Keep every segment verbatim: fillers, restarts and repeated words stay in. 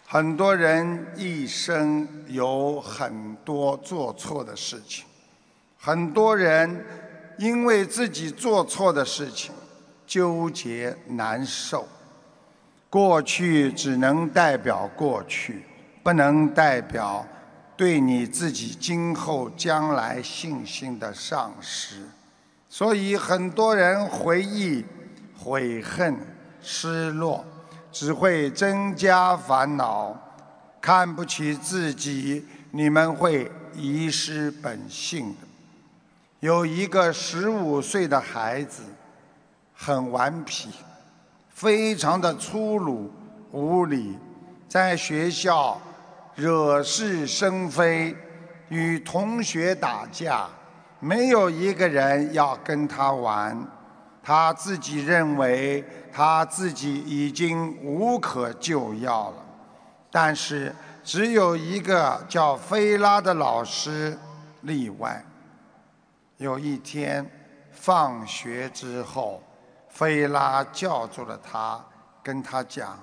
很多人一生有很多做错的事情，很多人因为自己做错的事情纠结难受。过去只能代表过去，不能代表对你自己今后将来信心的丧失。所以很多人回忆、悔恨、失落，只会增加烦恼，看不起自己，你们会遗失本性的。有一个十五岁的孩子，很顽皮，非常的粗鲁无礼，在学校惹是生非，与同学打架，没有一个人要跟他玩。他自己认为他自己已经无可救药了，但是只有一个叫菲拉的老师例外。有一天放学之后，菲拉叫住了他，跟他讲：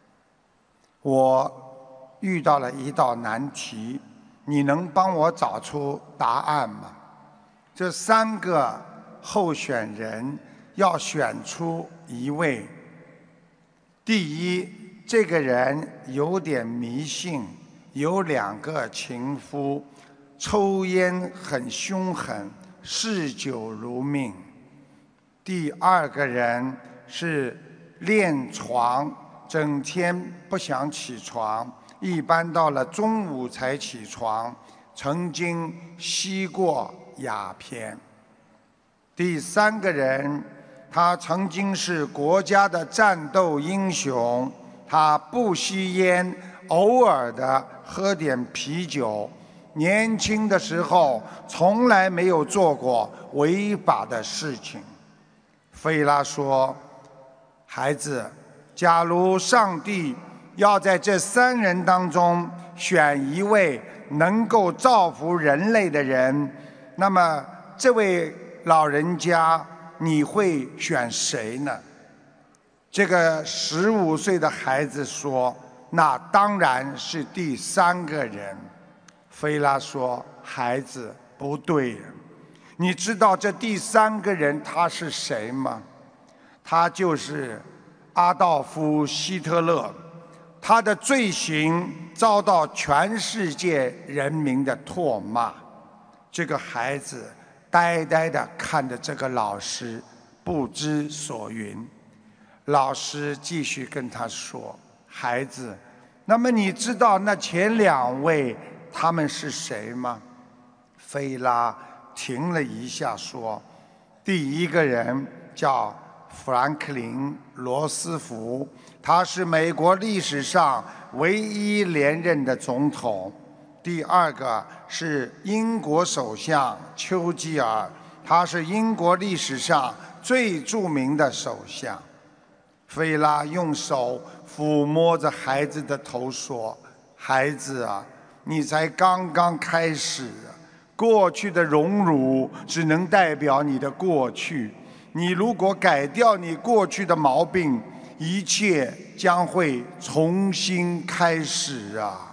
我遇到了一道难题，你能帮我找出答案吗？这三个候选人要选出一位。第一，这个人有点迷信，有两个情夫，抽烟很凶狠，嗜酒如命。第二个人是恋床，整天不想起床，一般到了中午才起床，曾经吸过鸦片。第三个人，他曾经是国家的战斗英雄，他不吸烟，偶尔的喝点啤酒，年轻的时候从来没有做过违法的事情。菲拉说：孩子，假如上帝要在这三人当中选一位能够造福人类的人，那么这位老人家你会选谁呢？这个十五岁的孩子说：那当然是第三个人。菲拉说：孩子，不对，你知道这第三个人他是谁吗？他就是阿道夫·希特勒，他的罪行遭到全世界人民的唾骂。这个孩子呆呆地看着这个老师，不知所云。老师继续跟他说：孩子，那么你知道那前两位他们是谁吗？菲拉停了一下说：第一个人叫富兰克林·罗斯福，他是美国历史上唯一连任的总统。第二个是英国首相丘吉尔，他是英国历史上最著名的首相。菲拉用手抚摸着孩子的头说：孩子啊，你才刚刚开始，过去的荣辱只能代表你的过去，你如果改掉你过去的毛病，一切将会重新开始啊！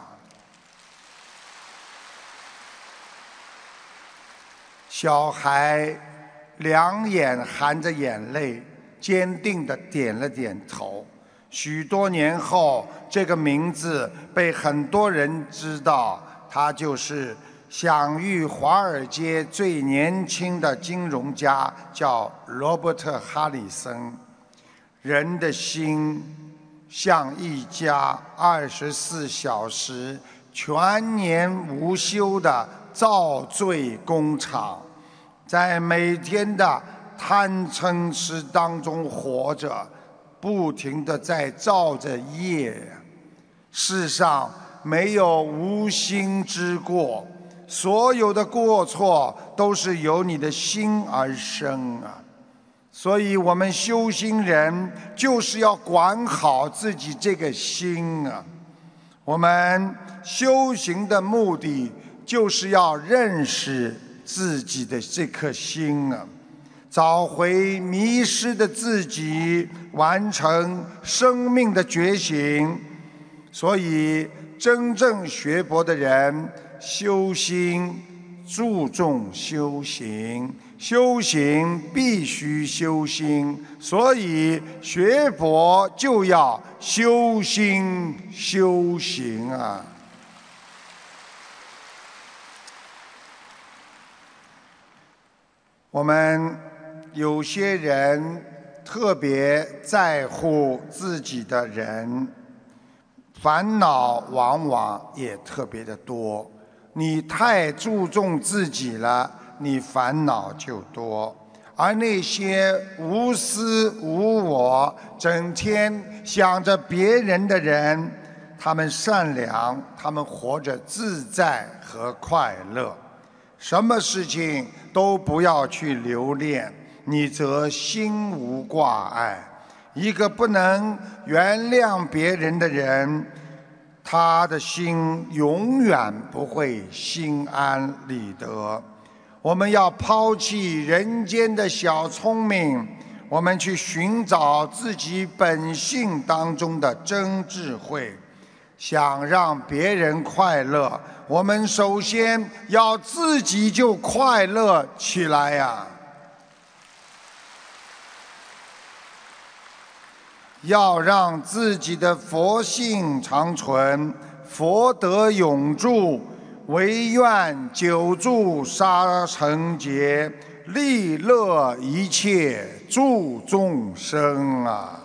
小孩两眼含着眼泪，坚定地点了点头。许多年后，这个名字被很多人知道，他就是享誉华尔街最年轻的金融家，叫罗伯特·哈里森。人的心像一家二十四小时、全年无休的造罪工厂，在每天的贪嗔痴当中活着，不停地在造着业。世上没有无心之过，所有的过错都是由你的心而生啊！所以我们修心人就是要管好自己这个心啊！我们修行的目的就是要认识自己的这颗心啊，找回迷失的自己，完成生命的觉醒。 所以，真正学佛的人，修心注重修行，修行必须修心，所以学佛就要修心修行啊！我们有些人特别在乎自己的人，烦恼往往也特别的多。你太注重自己了，你烦恼就多。而那些无私无我、整天想着别人的人，他们善良，他们活着自在和快乐。什么事情都不要去留恋，你则心无挂碍。一个不能原谅别人的人，他的心永远不会心安理得。我们要抛弃人间的小聪明，我们去寻找自己本性当中的真智慧。想让别人快乐，我们首先要自己就快乐起来呀！要让自己的佛性长存，佛德永驻，唯愿久住沙尘劫，利乐一切诸众生啊！